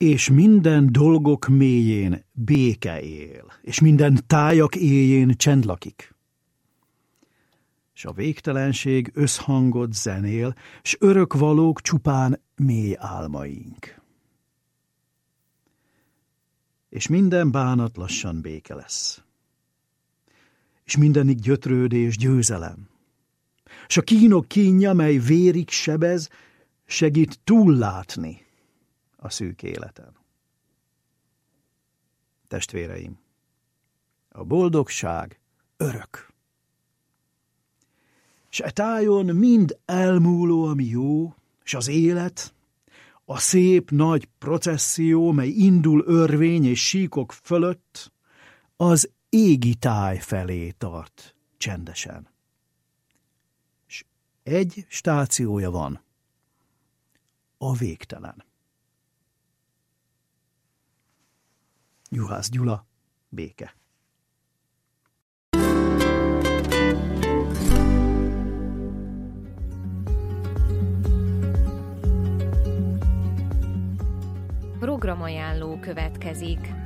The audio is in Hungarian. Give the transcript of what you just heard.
És minden dolgok mélyén béke él, és minden tájak éjjén csend lakik. S a végtelenség összhangot zenél, s örökvalók csupán mély álmaink. És minden bánat lassan béke lesz. És mindenik gyötrődés győzelem. S a kínok kínja, mely vérig sebez, segít túllátni a szűk életen. Testvéreim, a boldogság örök. S e tájon mind elmúló, ami jó, s az élet, a szép nagy processzió, mely indul örvény és síkok fölött, az égi táj felé tart csendesen. S egy stációja van, a végtelen. Juhász Gyula, Béke. Programajánló következik.